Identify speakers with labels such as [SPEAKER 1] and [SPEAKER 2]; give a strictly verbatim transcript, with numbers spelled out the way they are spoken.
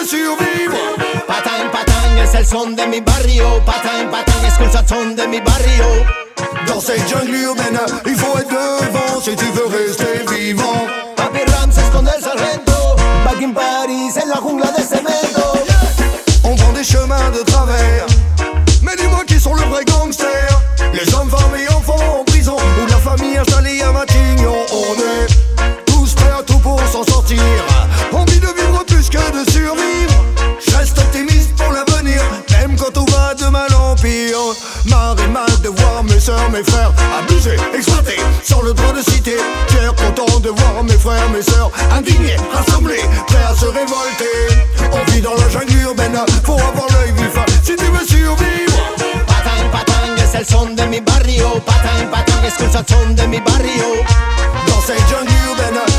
[SPEAKER 1] survivre.
[SPEAKER 2] Patang, patang, es el son de mi barrio. Patang, patang, escucha el son de mi barrio.
[SPEAKER 1] Dans cette jungle urbaine, il faut être devant si tu veux rester vivant.
[SPEAKER 2] Papi Ramses con el sargento, back in Paris, en la jungla de cemento.
[SPEAKER 1] On prend des chemins de travers, mais dis-moi qui sont le vrai gangster. Les hommes, femmes et enfants en prison, ou la famille installée à Matignon. On est tous prêts à tout pour s'en sortir. Envie de vivre plus que de survivre. Je reste optimiste pour l'avenir, même quand tout va de mal en pire. Marre et mal de voir mes soeurs, mes frères abusés, exploités, sans le droit de citer. Fier, content de voir mes frères, mes soeurs indignés, rassemblés, prêts à se révolter. On vit dans la jungle urbaine, faut avoir l'œil vif si tu veux survivre.
[SPEAKER 2] Patang, patang, es el son de mi barrio. Patang, patang, escucha el son de mi barrio.
[SPEAKER 1] Dans cette jungle urbaine,